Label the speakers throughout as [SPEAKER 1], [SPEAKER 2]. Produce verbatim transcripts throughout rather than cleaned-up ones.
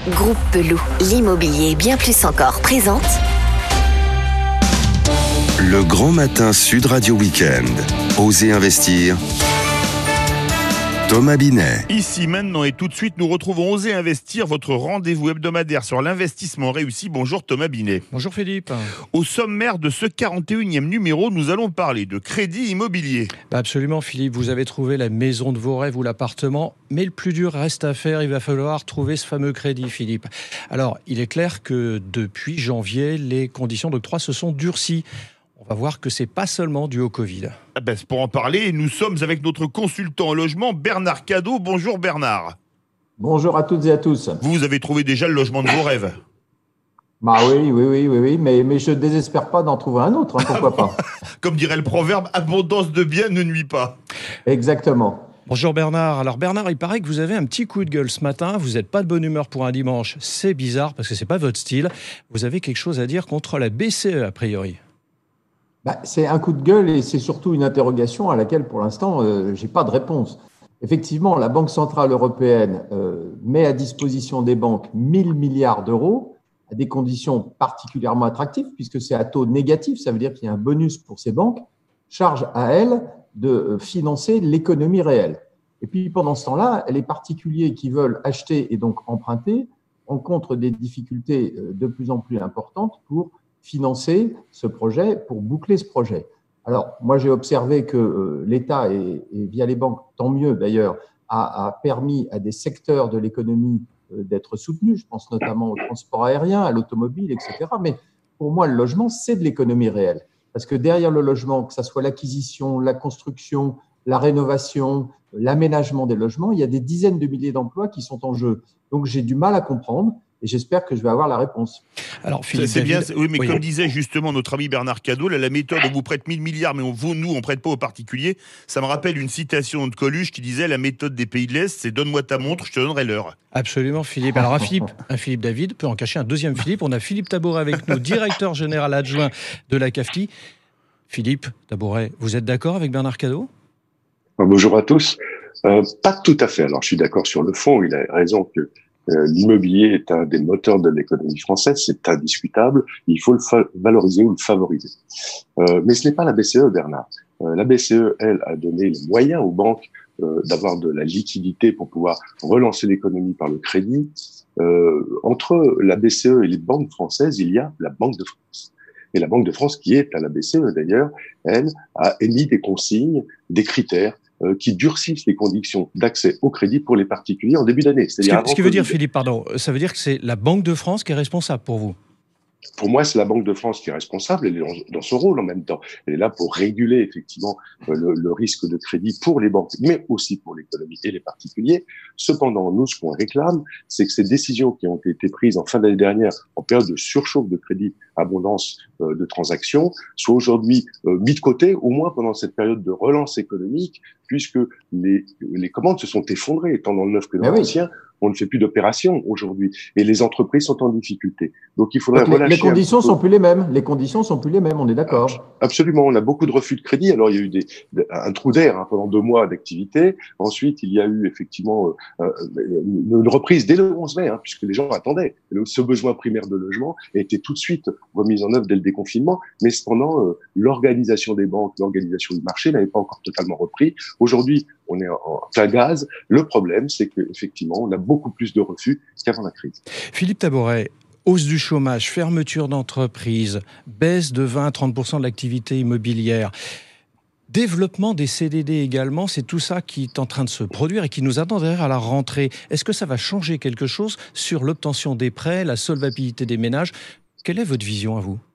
[SPEAKER 1] Groupe Pelou, l'immobilier bien plus encore présente
[SPEAKER 2] Le Grand Matin Sud Radio Week-end. Osez investir. Thomas Binet.
[SPEAKER 3] Ici, maintenant et tout de suite, nous retrouvons Osez Investir, votre rendez-vous hebdomadaire sur l'investissement réussi. Bonjour Thomas Binet.
[SPEAKER 4] Bonjour Philippe.
[SPEAKER 3] Au sommaire de ce quarante et unième numéro, nous allons parler de crédit immobilier.
[SPEAKER 4] Bah absolument Philippe, vous avez trouvé la maison de vos rêves ou l'appartement, mais le plus dur reste à faire, il va falloir trouver ce fameux crédit Philippe. Alors, il est clair que depuis janvier, les conditions d'octroi se sont durcies. On va voir que c'est pas seulement dû au Covid.
[SPEAKER 3] Ah ben, pour en parler, nous sommes avec notre consultant en logement, Bernard Cadot. Bonjour Bernard.
[SPEAKER 5] Bonjour à toutes et à tous.
[SPEAKER 3] Vous avez trouvé déjà le logement de vos rêves?
[SPEAKER 5] Bah oui, oui, oui, oui, oui, mais, mais je ne désespère pas d'en trouver un autre, hein, pourquoi pas.
[SPEAKER 3] Comme dirait le proverbe, abondance de biens ne nuit pas.
[SPEAKER 5] Exactement.
[SPEAKER 4] Bonjour Bernard. Alors Bernard, il paraît que vous avez un petit coup de gueule ce matin. Vous n'êtes pas de bonne humeur pour un dimanche. C'est bizarre parce que c'est pas votre style. Vous avez quelque chose à dire contre la B C E a priori.
[SPEAKER 5] Bah, c'est un coup de gueule et c'est surtout une interrogation à laquelle, pour l'instant, euh, je n'ai pas de réponse. Effectivement, la Banque centrale européenne euh, met à disposition des banques mille milliards d'euros à des conditions particulièrement attractives, puisque c'est à taux négatif, ça veut dire qu'il y a un bonus pour ces banques, charge à elles de financer l'économie réelle. Et puis, pendant ce temps-là, les particuliers qui veulent acheter et donc emprunter rencontrent des difficultés de plus en plus importantes pour financer ce projet, pour boucler ce projet. Alors, moi, j'ai observé que euh, l'État, et, et via les banques, tant mieux d'ailleurs, a, a permis à des secteurs de l'économie euh, d'être soutenus. Je pense notamment au transport aérien, à l'automobile, et cetera. Mais pour moi, le logement, c'est de l'économie réelle. Parce que derrière le logement, que ce soit l'acquisition, la construction, la rénovation, l'aménagement des logements, il y a des dizaines de milliers d'emplois qui sont en jeu. Donc, j'ai du mal à comprendre. Et j'espère que je vais avoir la réponse.
[SPEAKER 4] Alors, Philippe
[SPEAKER 3] c'est bien,
[SPEAKER 4] David,
[SPEAKER 3] oui, mais
[SPEAKER 4] oui.
[SPEAKER 3] comme disait justement notre ami Bernard Cadot, là, la méthode on vous prête mille milliards, mais on, vous, nous, on prête pas aux particuliers. Ça me rappelle une citation de Coluche qui disait la méthode des pays de l'Est, c'est donne-moi ta montre, je te donnerai l'heure.
[SPEAKER 4] Absolument, Philippe. Alors, un Philippe, un Philippe David peut en cacher un deuxième Philippe. On a Philippe Tabouret avec nous, directeur général adjoint de la C A F T I. Philippe Tabouret, vous êtes d'accord avec Bernard Cadot?
[SPEAKER 6] Bonjour à tous. Euh, pas tout à fait. Alors, je suis d'accord sur le fond. Il a raison que Euh, l'immobilier est un des moteurs de l'économie française, c'est indiscutable, il faut le fa- valoriser ou le favoriser. Euh, mais ce n'est pas la B C E, Bernard. Euh, la B C E, elle, a donné les moyens aux banques euh, d'avoir de la liquidité pour pouvoir relancer l'économie par le crédit. Euh, entre la B C E et les banques françaises, il y a la Banque de France. Et la Banque de France, qui est à la B C E d'ailleurs, elle a émis des consignes, des critères euh, qui durcissent les conditions d'accès au crédit pour les particuliers en début d'année.
[SPEAKER 4] Ce, que, ce qui veut dire, Philippe, pardon, ça veut dire que c'est la Banque de France qui est responsable pour vous?
[SPEAKER 6] Pour moi, c'est la Banque de France qui est responsable, elle est dans, dans son rôle en même temps. Elle est là pour réguler effectivement le, le risque de crédit pour les banques, mais aussi pour l'économie et les particuliers. Cependant, nous, ce qu'on réclame, c'est que ces décisions qui ont été prises en fin d'année dernière, en période de surchauffe de crédit, abondance euh, de transactions, soient aujourd'hui euh, mis de côté, au moins pendant cette période de relance économique, puisque les, les commandes se sont effondrées, tant dans le neuf que dans l'ancien. Oui. On ne fait plus d'opérations aujourd'hui et les entreprises sont en difficulté. Donc il faudrait
[SPEAKER 5] Donc,
[SPEAKER 6] relâcher.
[SPEAKER 5] Les conditions sont plus les mêmes. Les conditions sont plus les mêmes. On est d'accord.
[SPEAKER 6] Absolument. On a beaucoup de refus de crédit. Alors il y a eu des, un trou d'air hein, pendant deux mois d'activité. Ensuite il y a eu effectivement euh, une, une reprise dès le onze mai, hein, puisque les gens attendaient. Ce besoin primaire de logement a été tout de suite remis en œuvre dès le déconfinement. Mais cependant euh, l'organisation des banques, l'organisation du marché n'avait pas encore totalement repris. Aujourd'hui on est en plein gaz. Le problème, c'est qu'effectivement, on a beaucoup plus de refus qu'avant la crise.
[SPEAKER 4] Philippe Tabouret, hausse du chômage, fermeture d'entreprises, baisse de vingt à trente pour cent de l'activité immobilière, développement des C D D également, c'est tout ça qui est en train de se produire et qui nous attend derrière à la rentrée. Est-ce que ça va changer quelque chose sur l'obtention des prêts, la solvabilité des ménages? Quelle est votre vision à vous?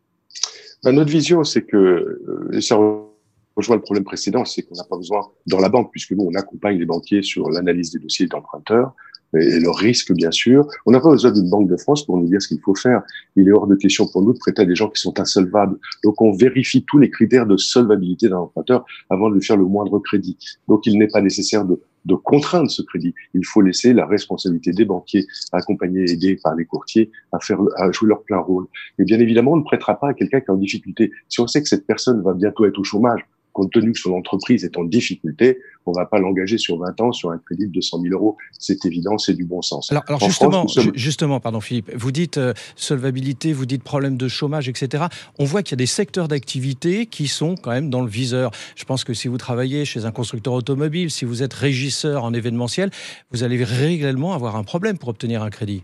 [SPEAKER 6] Ben, notre vision, c'est que... Euh, ça rejoint le problème précédent, c'est qu'on n'a pas besoin, dans la banque, puisque nous, on accompagne les banquiers sur l'analyse des dossiers d'emprunteurs et leurs risques, bien sûr. On n'a pas besoin d'une Banque de France pour nous dire ce qu'il faut faire. Il est hors de question pour nous de prêter à des gens qui sont insolvables. Donc, on vérifie tous les critères de solvabilité d'un emprunteur avant de lui faire le moindre crédit. Donc, il n'est pas nécessaire de, de contraindre ce crédit. Il faut laisser la responsabilité des banquiers, accompagnés et aidés par les courtiers, à faire, à jouer leur plein rôle. Et bien évidemment, on ne prêtera pas à quelqu'un qui est en difficulté. Si on sait que cette personne va bientôt être au chômage, compte tenu que son entreprise est en difficulté, on va pas l'engager sur vingt ans sur un crédit de deux cent mille euros. C'est évident, c'est du bon sens.
[SPEAKER 4] Alors, alors
[SPEAKER 6] en
[SPEAKER 4] justement,
[SPEAKER 6] France, sommes...
[SPEAKER 4] justement, pardon Philippe, vous dites euh, solvabilité, vous dites problème de chômage, et cetera. On voit qu'il y a des secteurs d'activité qui sont quand même dans le viseur. Je pense que si vous travaillez chez un constructeur automobile, si vous êtes régisseur en événementiel, vous allez réellement avoir un problème pour obtenir un crédit.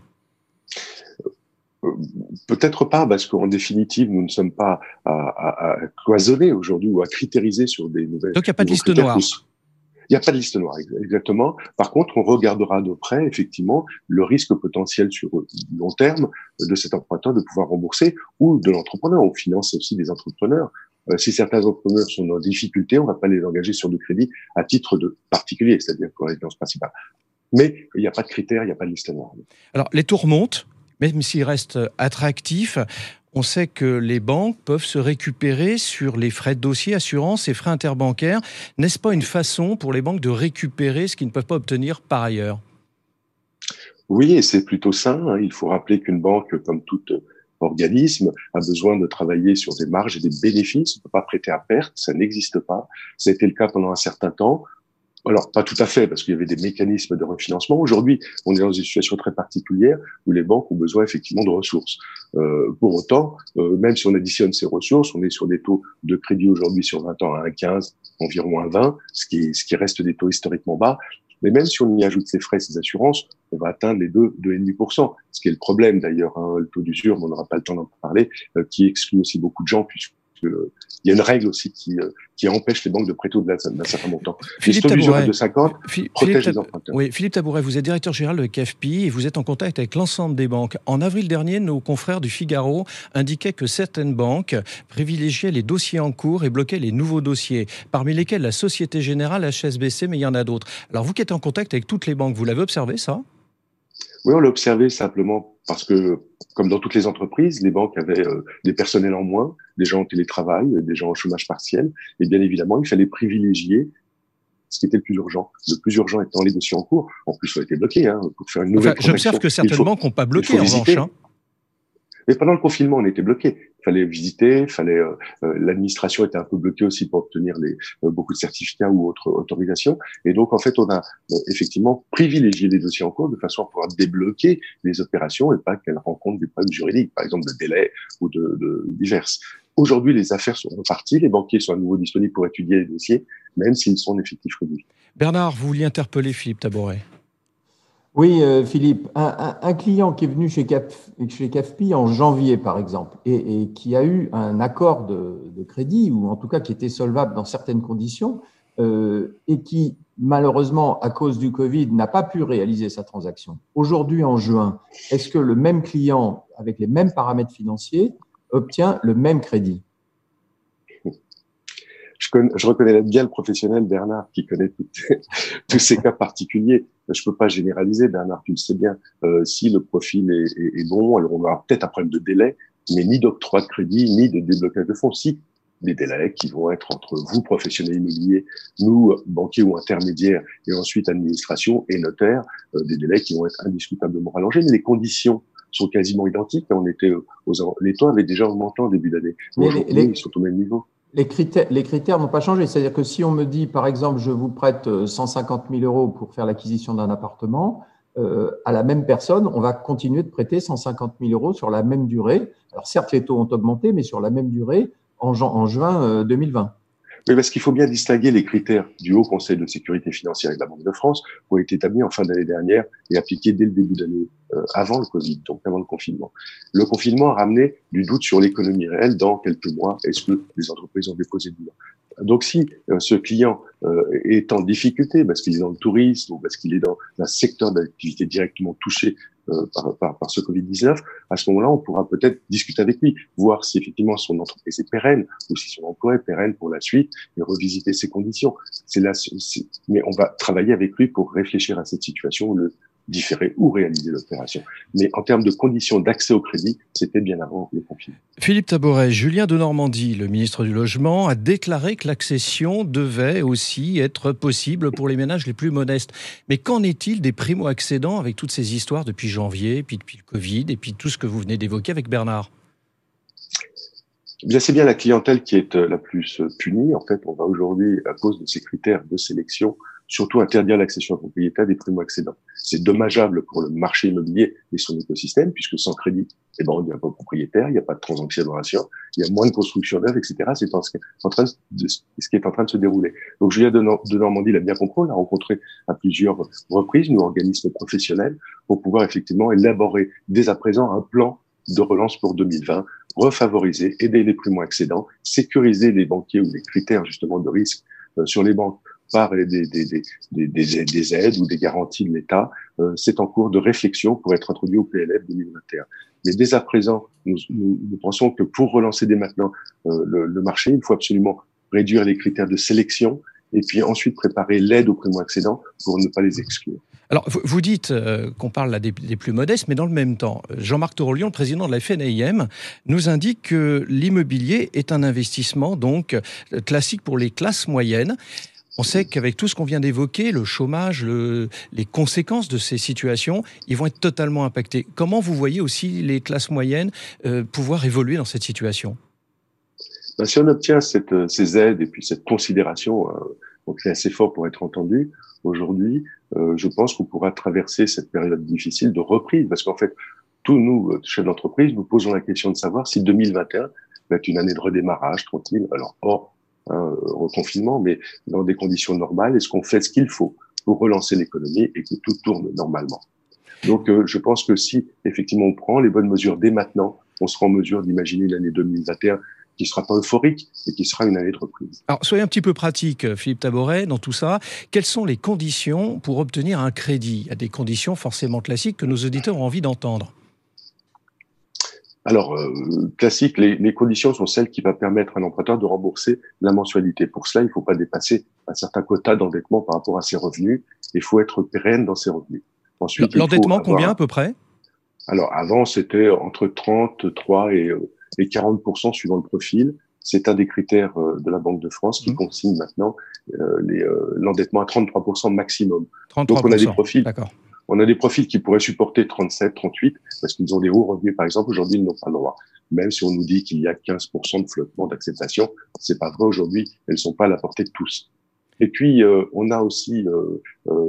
[SPEAKER 6] Peut-être pas, parce qu'en définitive, nous ne sommes pas à, à, à cloisonner aujourd'hui ou à critériser sur des nouvelles.
[SPEAKER 4] Donc il n'y a pas de liste noire.
[SPEAKER 6] Il n'y a pas de liste noire, exactement. Par contre, on regardera de près, effectivement, le risque potentiel sur long terme de cet emprunteur de pouvoir rembourser ou de l'entrepreneur. On finance aussi des entrepreneurs. Euh, si certains entrepreneurs sont en difficulté, on ne va pas les engager sur du crédit à titre de particulier, c'est-à-dire pour la résidence principale. Mais il n'y a pas de critères, il n'y a pas de liste noire.
[SPEAKER 4] Alors, les taux remontent, même s'ils restent attractifs. On sait que les banques peuvent se récupérer sur les frais de dossier, assurance et frais interbancaires. N'est-ce pas une façon pour les banques de récupérer ce qu'ils ne peuvent pas obtenir par ailleurs ?
[SPEAKER 6] Oui, et c'est plutôt sain. Il faut rappeler qu'une banque, comme tout organisme, a besoin de travailler sur des marges et des bénéfices. On ne peut pas prêter à perte, ça n'existe pas. Ça a été le cas pendant un certain temps. Alors, pas tout à fait, parce qu'il y avait des mécanismes de refinancement. Aujourd'hui, on est dans une situation très particulière où les banques ont besoin effectivement de ressources. Euh, pour autant, euh, même si on additionne ces ressources, on est sur des taux de crédit aujourd'hui sur vingt ans à un virgule quinze, environ un virgule vingt, ce qui, ce qui reste des taux historiquement bas. Mais même si on y ajoute ces frais, ces assurances, on va atteindre les deux, deux virgule cinq pour cent. Ce qui est le problème d'ailleurs, hein, le taux d'usure, mais on n'aura pas le temps d'en parler, euh, qui exclut aussi beaucoup de gens puisque euh, il y a une règle aussi qui, euh, qui empêche les banques de prêter au-delà d'un certain montant.
[SPEAKER 4] Philippe Tabouret,
[SPEAKER 6] de cinquante
[SPEAKER 4] Philippe,
[SPEAKER 6] protège
[SPEAKER 4] Tab...
[SPEAKER 6] les emprunteurs.
[SPEAKER 4] Oui, Philippe Tabouret, vous êtes directeur général de C A F P I et vous êtes en contact avec l'ensemble des banques. En avril dernier, nos confrères du Figaro indiquaient que certaines banques privilégiaient les dossiers en cours et bloquaient les nouveaux dossiers, parmi lesquels la Société Générale, H S B C, mais il y en a d'autres. Alors vous qui êtes en contact avec toutes les banques, vous l'avez observé ça ?
[SPEAKER 6] Oui, on l'a observé simplement parce que, comme dans toutes les entreprises, les banques avaient euh, des personnels en moins, des gens en télétravail, des gens au chômage partiel, et bien évidemment, il fallait privilégier ce qui était le plus urgent. Le plus urgent étant les dossiers en cours. En plus, ça a été bloqué hein, pour faire une nouvelle
[SPEAKER 4] enfin, j'observe que certaines
[SPEAKER 6] faut,
[SPEAKER 4] banques n'ont pas bloqué, en revanche. Hein.
[SPEAKER 6] Mais pendant le confinement, on était bloqué. Il fallait visiter, il fallait euh, euh, l'administration était un peu bloquée aussi pour obtenir les, euh, beaucoup de certificats ou autres autorisations. Et donc, en fait, on a euh, effectivement privilégié les dossiers en cours de façon à pouvoir débloquer les opérations et pas qu'elles rencontrent des problèmes juridiques, par exemple de délai ou de, de diverses. Aujourd'hui, les affaires sont reparties, les banquiers sont à nouveau disponibles pour étudier les dossiers, même s'ils sont en effectif réduit.
[SPEAKER 4] Bernard, vous vouliez interpeller Philippe Tabouret.
[SPEAKER 5] Oui, euh, Philippe, un, un, un client qui est venu chez, Cap, chez C A F P I en janvier, par exemple, et, et qui a eu un accord de, de crédit, ou en tout cas qui était solvable dans certaines conditions, euh, et qui, malheureusement, à cause du Covid, n'a pas pu réaliser sa transaction. Aujourd'hui, en juin, est-ce que le même client, avec les mêmes paramètres financiers, obtient le même crédit ?
[SPEAKER 6] Je, connais, je reconnais bien le professionnel Bernard qui connaît toutes, tous ces cas particuliers. Je peux pas généraliser, Bernard, tu le sais bien. Euh, si le profil est, est, est bon, alors on aura peut-être un problème de délai, mais ni d'octroi de crédit, ni de déblocage de fonds. Si des délais qui vont être entre vous, professionnels immobiliers, nous, banquiers ou intermédiaires, et ensuite administration et notaire, euh, des délais qui vont être indiscutablement rallongés, mais les conditions sont quasiment identiques. On était aux, les taux avaient déjà augmenté en début d'année. Mais aujourd'hui, les... ils sont au même niveau.
[SPEAKER 5] Les critères, les critères n'ont pas changé. C'est-à-dire que si on me dit, par exemple, je vous prête cent cinquante mille euros pour faire l'acquisition d'un appartement, euh, à la même personne, on va continuer de prêter cent cinquante mille euros sur la même durée. Alors certes, les taux ont augmenté, mais sur la même durée en, en juin deux mille vingt.
[SPEAKER 6] Mais parce qu'il faut bien distinguer les critères du Haut Conseil de sécurité financière et de la Banque de France qui ont été établis en fin d'année dernière et appliqués dès le début d'année, euh, avant le Covid, donc avant le confinement. Le confinement a ramené du doute sur l'économie réelle dans quelques mois. Est-ce que les entreprises ont déposé le bilan ? Donc si euh, ce client euh, est en difficulté parce qu'il est dans le tourisme ou parce qu'il est dans un secteur d'activité directement touché euh, par, par, par ce Covid dix-neuf, à ce moment-là, on pourra peut-être discuter avec lui, voir si effectivement son entreprise est pérenne ou si son emploi est pérenne pour la suite et revisiter ses conditions. C'est là, c'est, mais on va travailler avec lui pour réfléchir à cette situation, le différer ou réaliser l'opération. Mais en termes de conditions d'accès au crédit, c'était bien avant le confinement.
[SPEAKER 4] Philippe Tabouret, Julien Denormandie, le ministre du Logement, a déclaré que l'accession devait aussi être possible pour les ménages les plus modestes. Mais qu'en est-il des primo-accédants avec toutes ces histoires depuis janvier, puis depuis le Covid, et puis tout ce que vous venez d'évoquer avec Bernard ?
[SPEAKER 6] Bien, c'est bien la clientèle qui est la plus punie. En fait, on va aujourd'hui, à cause de ces critères de sélection, surtout interdire l'accession à propriété des primo-accédants. C'est dommageable pour le marché immobilier et son écosystème, puisque sans crédit, eh ben, on ne devient pas propriétaire, il n'y a pas de transaction, il y a moins de construction neuve, et cetera. C'est en, en train de, ce qui est en train de se dérouler. Donc, Julien de, Nor- de Normandie l'a bien compris, on l'a rencontré à plusieurs reprises, nous, organismes professionnels, pour pouvoir effectivement élaborer dès à présent un plan de relance pour deux mille vingt, refavoriser, aider les primo-accédants, sécuriser les banquiers ou les critères justement de risque euh, sur les banques par des, des, des, des, des, des aides ou des garanties de l'État. Euh, c'est en cours de réflexion pour être introduit au P L F deux mille vingt et un. Mais dès à présent, nous, nous, nous pensons que pour relancer dès maintenant euh, le, le marché, il faut absolument réduire les critères de sélection et puis ensuite préparer l'aide aux primo-accédants pour ne pas les exclure.
[SPEAKER 4] Alors, vous dites euh, qu'on parle là des, des plus modestes, mais dans le même temps, Jean-Marc Torolion, le président de la F N A I M, nous indique que l'immobilier est un investissement donc classique pour les classes moyennes. On sait qu'avec tout ce qu'on vient d'évoquer, le chômage, le, les conséquences de ces situations, ils vont être totalement impactés. Comment vous voyez aussi les classes moyennes euh, pouvoir évoluer dans cette situation ?
[SPEAKER 6] Ben, si on obtient cette, ces aides et puis cette considération, euh, donc c'est assez fort pour être entendu, aujourd'hui, euh, je pense qu'on pourra traverser cette période difficile de reprise, parce qu'en fait, tous nous, chefs d'entreprise, nous posons la question de savoir si deux mille vingt et un va être une année de redémarrage tranquille, alors hors hein, confinement, mais dans des conditions normales. Est-ce qu'on fait ce qu'il faut pour relancer l'économie et que tout tourne normalement? Donc, euh, je pense que si effectivement on prend les bonnes mesures dès maintenant, on sera en mesure d'imaginer l'année deux mille vingt et un qui ne sera pas euphorique et qui sera une année de reprise.
[SPEAKER 4] Alors, soyez un petit peu pratique, Philippe Taboret, dans tout ça. Quelles sont les conditions pour obtenir un crédit ? Il y a des conditions forcément classiques que nos auditeurs ont envie d'entendre.
[SPEAKER 6] Alors, euh, classique, les, les conditions sont celles qui vont permettre à un emprunteur de rembourser la mensualité. Pour cela, il ne faut pas dépasser un certain quota d'endettement par rapport à ses revenus. Il faut être pérenne dans ses revenus. Ensuite,
[SPEAKER 4] l'endettement,
[SPEAKER 6] avoir...
[SPEAKER 4] combien à peu près ?
[SPEAKER 6] Alors, avant, c'était entre trente-trois et, et quarante pour cent suivant le profil. C'est un des critères de la Banque de France qui mmh. consigne maintenant euh, les, euh, l'endettement à trente-trois pour cent maximum.
[SPEAKER 4] trente-trois pour cent.
[SPEAKER 6] Donc, on a des profils.
[SPEAKER 4] D'accord.
[SPEAKER 6] On a des profils qui pourraient supporter trente-sept, trente-huit, parce qu'ils ont des hauts revenus, par exemple. Aujourd'hui, ils n'ont pas le droit. Même si on nous dit qu'il y a quinze pour cent de flottement d'acceptation, c'est pas vrai aujourd'hui. Elles sont pas à la portée de tous. Et puis, euh, on a aussi euh,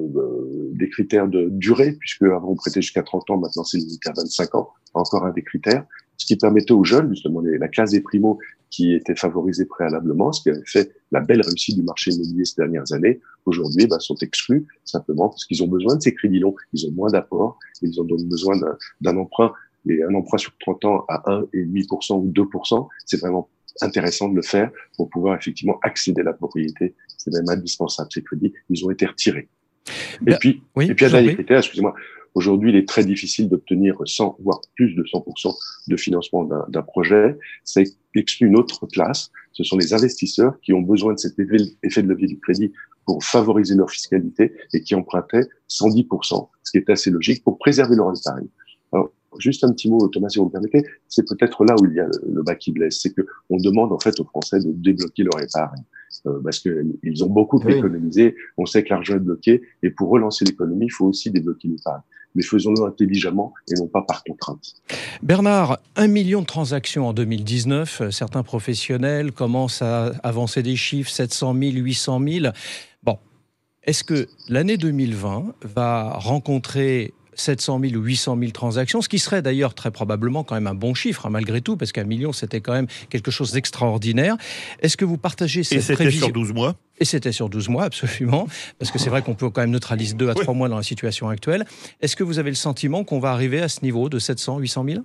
[SPEAKER 6] euh, des critères de durée, puisque avant on prêtait jusqu'à trente ans, maintenant c'est limité à vingt-cinq ans. Encore un des critères, ce qui permettait aux jeunes, justement, les, la classe des primos qui était favorisée préalablement, ce qui avait fait la belle réussite du marché immobilier ces dernières années, aujourd'hui bah, sont exclus simplement parce qu'ils ont besoin de ces crédits longs, ils ont moins d'apports, ils ont donc besoin d'un, d'un emprunt, et un emprunt sur trente ans à un virgule cinq pour cent ou deux pour cent, c'est vraiment intéressant de le faire pour pouvoir effectivement accéder à la propriété. C'est même indispensable, ces crédits, ils ont été retirés. Et
[SPEAKER 4] ben,
[SPEAKER 6] puis,
[SPEAKER 4] oui,
[SPEAKER 6] et puis un dernier critère, excusez-moi, aujourd'hui, il est très difficile d'obtenir cent, voire plus de cent pour cent de financement d'un, d'un projet. Ça exclut une autre classe. Ce sont les investisseurs qui ont besoin de cet effet de levier du crédit pour favoriser leur fiscalité et qui empruntaient cent dix pour cent, ce qui est assez logique pour préserver leur épargne. Alors, juste un petit mot, Thomas, si vous me permettez, c'est peut-être là où il y a le bas qui blesse, c'est que on demande en fait aux Français de débloquer leur épargne euh, parce que ils ont beaucoup oui. économisé. On sait que l'argent est bloqué et pour relancer l'économie, il faut aussi débloquer l'épargne. Mais faisons-le intelligemment et non pas par contrainte.
[SPEAKER 4] Bernard, un million de transactions en deux mille dix-neuf. Certains professionnels commencent à avancer des chiffres, sept cent mille, huit cent mille. Bon, est-ce que l'année deux mille vingt va rencontrer sept cent mille ou huit cent mille transactions, ce qui serait d'ailleurs très probablement quand même un bon chiffre, hein, malgré tout, parce qu'un million, c'était quand même quelque chose d'extraordinaire. Est-ce que vous partagez cette prévision ?
[SPEAKER 3] Et c'était sur douze mois ?
[SPEAKER 4] Et c'était sur douze mois, absolument, parce que c'est vrai qu'on peut quand même neutraliser deux à trois mois dans la situation actuelle. Est-ce que vous avez le sentiment qu'on va arriver à ce niveau de sept cents, huit cent mille ?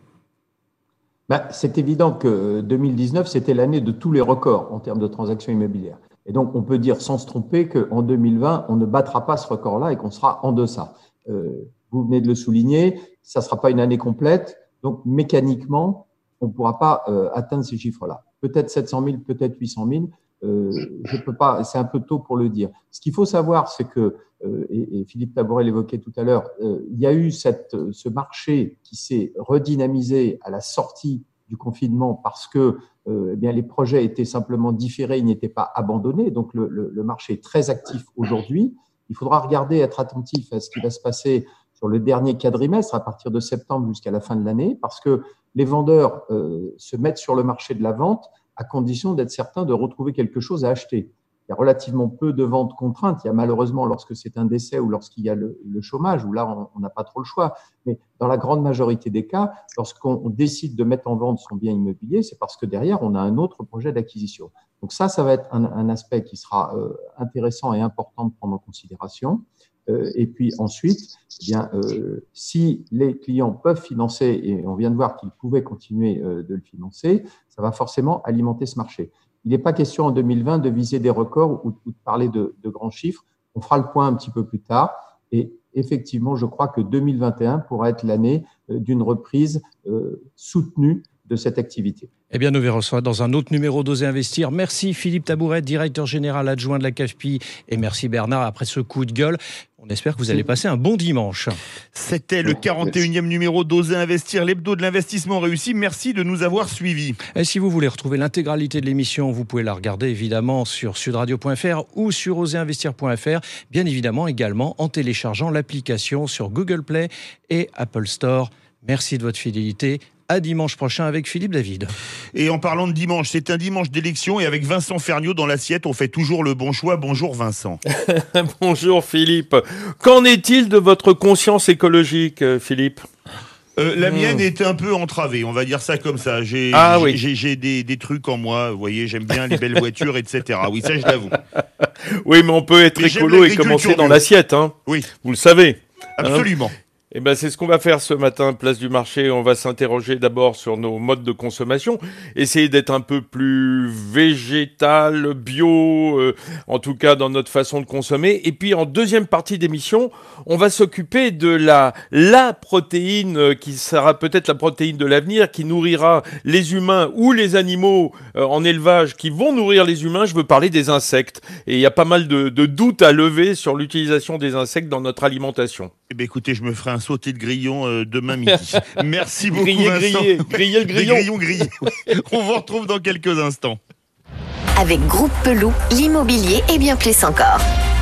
[SPEAKER 5] Ben, c'est évident que deux mille dix-neuf, c'était l'année de tous les records en termes de transactions immobilières. Et donc, on peut dire sans se tromper qu'en deux mille vingt, on ne battra pas ce record-là et qu'on sera en deçà. Euh, Vous venez de le souligner, ça ne sera pas une année complète, donc mécaniquement, on ne pourra pas euh, atteindre ces chiffres-là. Peut-être sept cent mille, peut-être huit cent mille, euh, je peux pas, c'est un peu tôt pour le dire. Ce qu'il faut savoir, c'est que, euh, et, et Philippe Taboret l'évoquait tout à l'heure, euh, il y a eu cette, ce marché qui s'est redynamisé à la sortie du confinement parce que euh, eh bien, les projets étaient simplement différés, ils n'étaient pas abandonnés, donc le, le, le marché est très actif aujourd'hui. Il faudra regarder, être attentif à ce qui va se passer sur le dernier quadrimestre, à partir de septembre jusqu'à la fin de l'année, parce que les vendeurs euh, se mettent sur le marché de la vente à condition d'être certains de retrouver quelque chose à acheter. Il y a relativement peu de ventes contraintes. Il y a malheureusement, lorsque c'est un décès ou lorsqu'il y a le, le chômage, où là, on n'a pas trop le choix. Mais dans la grande majorité des cas, lorsqu'on décide de mettre en vente son bien immobilier, c'est parce que derrière, on a un autre projet d'acquisition. Donc ça, ça va être un, un aspect qui sera euh, intéressant et important de prendre en considération. Euh, et puis ensuite, eh bien, euh, si les clients peuvent financer, et on vient de voir qu'ils pouvaient continuer euh, de le financer, ça va forcément alimenter ce marché. Il n'est pas question en deux mille vingt de viser des records ou, ou de parler de, de grands chiffres. On fera le point un petit peu plus tard. Et effectivement, je crois que deux mille vingt et un pourra être l'année euh, d'une reprise euh, soutenue de cette activité.
[SPEAKER 4] Eh bien, nous verrons ça dans un autre numéro d'Oser Investir. Merci Philippe Tabouret, directeur général adjoint de la C A F P I. Et merci Bernard, après ce coup de gueule. On espère que vous allez passer un bon dimanche.
[SPEAKER 3] C'était le quarante et unième numéro d'Oser Investir, l'hebdo de l'investissement réussi. Merci de nous avoir suivis.
[SPEAKER 4] Et si vous voulez retrouver l'intégralité de l'émission, vous pouvez la regarder évidemment sur sud radio point f r ou sur oser investir point f r. Bien évidemment également en téléchargeant l'application sur Google Play et Apple Store. Merci de votre fidélité. À dimanche prochain avec Philippe David.
[SPEAKER 3] Et en parlant de dimanche, c'est un dimanche d'élection et avec Vincent Ferniaud dans l'assiette, on fait toujours le bon choix. Bonjour Vincent.
[SPEAKER 7] Bonjour Philippe. Qu'en est-il de votre conscience écologique, Philippe ?
[SPEAKER 3] Euh, la
[SPEAKER 7] mmh.
[SPEAKER 3] mienne est un peu entravée, on va dire ça comme ça. J'ai,
[SPEAKER 7] ah,
[SPEAKER 3] j'ai,
[SPEAKER 7] oui.
[SPEAKER 3] j'ai, j'ai des, des trucs en moi, vous voyez, j'aime bien les belles voitures, et cetera. Oui, ça je l'avoue.
[SPEAKER 7] Oui, mais on peut être mais écolo et commencer dans l'assiette, hein.
[SPEAKER 3] Oui.
[SPEAKER 7] Vous le savez.
[SPEAKER 3] Absolument.
[SPEAKER 7] Hein. Eh ben, c'est ce qu'on va faire ce matin, place du marché. On va s'interroger d'abord sur nos modes de consommation, essayer d'être un peu plus végétal, bio, euh, en tout cas dans notre façon de consommer. Et puis en deuxième partie d'émission, on va s'occuper de la la protéine qui sera peut-être la protéine de l'avenir, qui nourrira les humains ou les animaux euh, en élevage qui vont nourrir les humains. Je veux parler des insectes. Et il y a pas mal de, de doutes à lever sur l'utilisation des insectes dans notre alimentation.
[SPEAKER 3] Eh bien, écoutez, je me ferai un sauté de grillon euh, demain midi. Merci beaucoup,
[SPEAKER 7] griller,
[SPEAKER 3] Vincent.
[SPEAKER 7] Griller, griller le grillon.
[SPEAKER 3] Des grillons grillés. On vous retrouve dans quelques instants.
[SPEAKER 1] Avec Groupe Pelou, l'immobilier et bien plus encore.